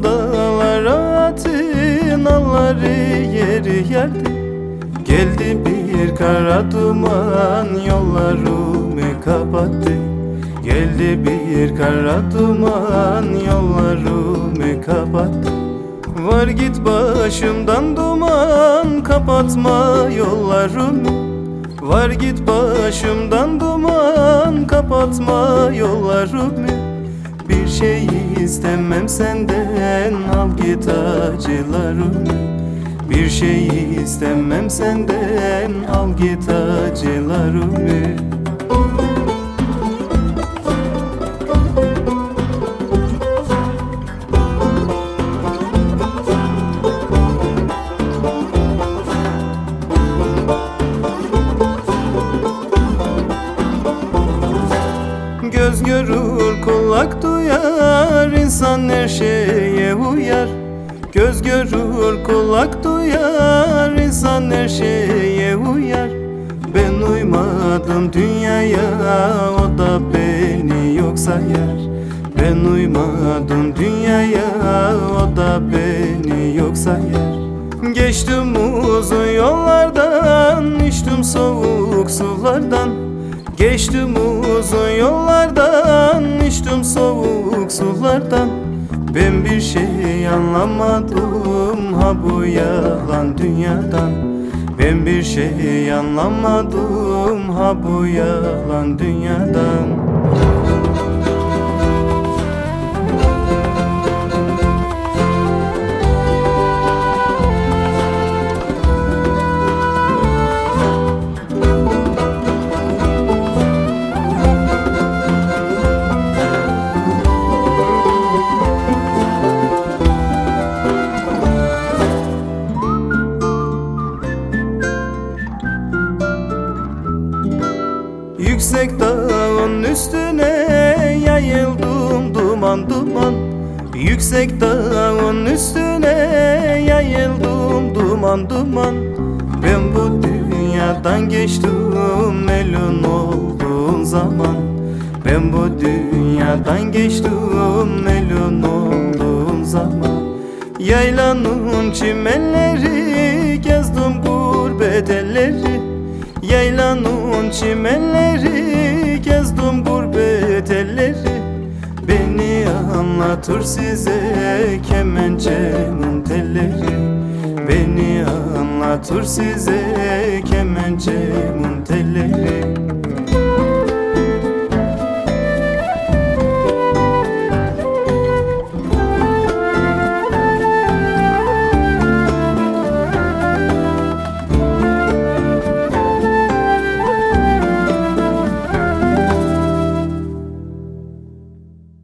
dağlara atinaları yeri yerdi. Geldi bir kara duman yollarımı kapattı. Geldi bir kara duman yollarımı kapattı. Var git başımdan duman, kapatma yollarımı. Var git başımdan duman, kapatma yollarımı. Bir şey istemem senden, al git acılarımı. Bir şey istemem senden, al git acılarımı. Göz görür, kulak duyar, insan her şeye uyar. Göz görür, kulak duyar, insan her şeye uyar. Ben uymadım dünyaya, o da beni yok sayar. Ben uymadım dünyaya, o da beni yok sayar. Geçtim uzun yollardan, içtim soğuk sulardan. Geçtim uzun yollardan, içtim soğuk sulardan. Ben bir şey anlamadım ha bu yalan dünyadan. Ben bir şey anlamadım ha bu yalan dünyadan. Yüksek dağın üstüne yayıldım duman duman. Yüksek dağın üstüne yayıldım duman duman. Ben bu dünyadan geçtim elin olduğun zaman. Ben bu dünyadan geçtim elin olduğun zaman. Yaylanın çimenleri gezdim gurbet elleri. Yaylanın çimenleri gezdim gurbet elleri. Beni anlatır size kemençenin telleri. Beni anlatır size kemençenin